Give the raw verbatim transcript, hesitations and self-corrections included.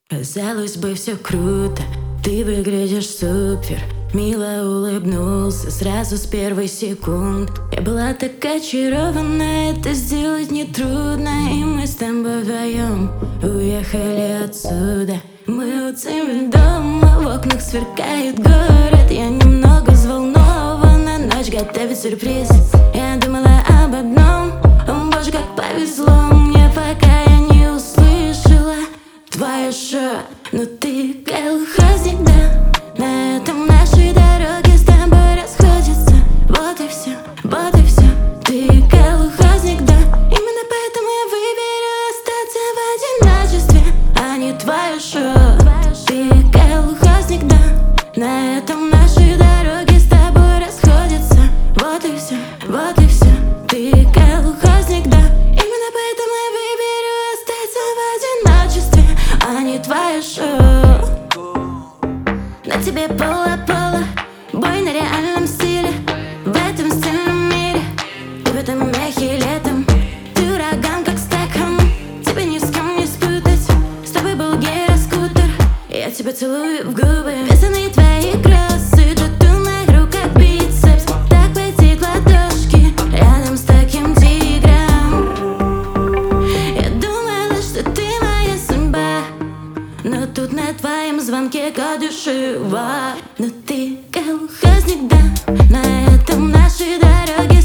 Казалось бы, все круто, ты выглядишь супер. Мило улыбнулся сразу с первой секунд. Я была так очарована, это сделать нетрудно. И мы с тобой вдвоем уехали отсюда. Мы у тебя дома, в окнах сверкает город. Я немного взволнована, ночь готовит сюрприз. Я думала об одном: о боже, как повезло мне, пока я не услышала твое шо. Но ты колхозник, да? На этом наши дороги с тобой расходятся. Вот и все, вот и все. Ты колхозник, да? Именно поэтому я выберу остаться в одиночестве, а не твое шо. Ты колхозник, да? На этом наши дороги с тобой расходятся. Вот и все, вот и все. Ты колхозник, да? Именно поэтому я выберу остаться в одиночестве, а не твое шо. На тебе пола-пола, бой на реальном стиле. В этом стильном мире и в этом мехе летом. Ты ураган, как Стекхэм, тебя ни с кем не спутать. С тобой был гироскутер, я тебя целую в губы. Весаны твои кроссы, тату на руках, бицепс. Так потеют ладошки рядом с таким тигром. Я думала, что ты моя судьба, но тут на твоем звонке кадышева. Но ты колхозник, да? На этом наши дороги